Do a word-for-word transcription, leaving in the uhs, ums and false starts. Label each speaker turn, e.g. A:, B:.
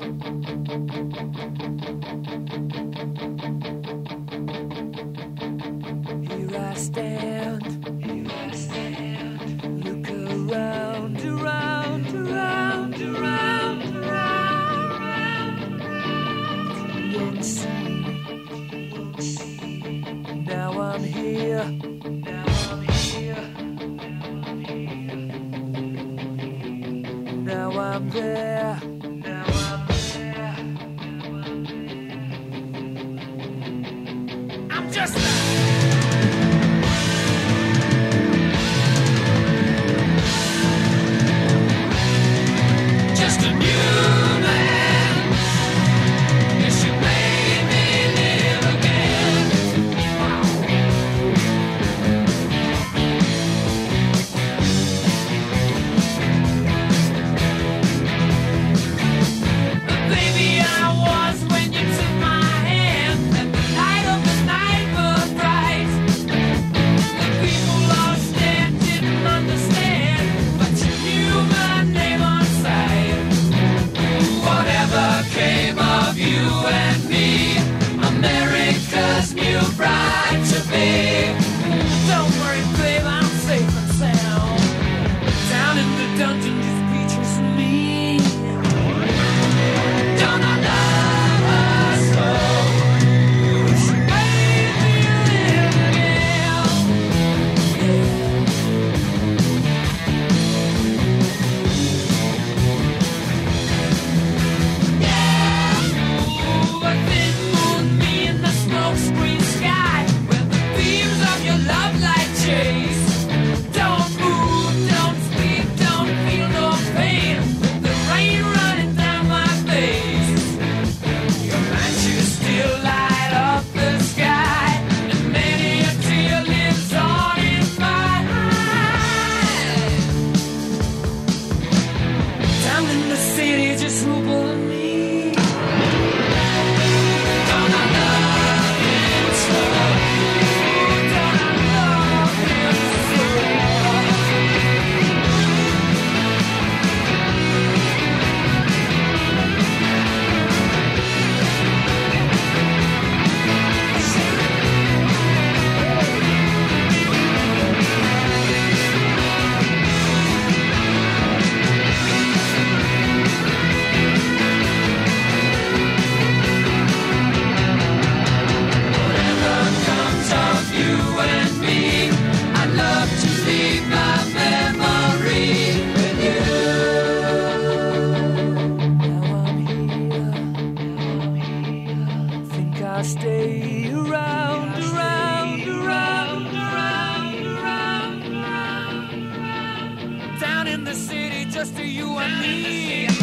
A: Here I stand, here I stand, look around, around, around, around, around, you won't see, you won't see. Now I'm here, now I'm here, now I'm there, now I'm there, I'm just just a new man. Yes, you made me live again. But baby, I was when you took my hand, and the light of the night was bright. The people lost and didn't understand, but you knew my name on sight. Whatever came of you and me, America's new bride to be. Don't worry, babe, I'm safe and sound. Down in the dungeon, just pictures of me. Don't I love her so? She made me live again. Ooh, a thin moon, me in the smoke screen sky, where the beams of your love light chase. Don't move, don't speak, don't feel no pain, with the rain running down my face. Your matches still light up the sky, and many a tear lives on in my eyes. Down in the city, just who but me. Don't I love him so? Don't I love him so? Whatever comes of you and me, I'd love to leave my memory with you. Now I'm here, now I'm here. Think I'll stay around, around, around, around, around, around. Down in the city, just to you and me.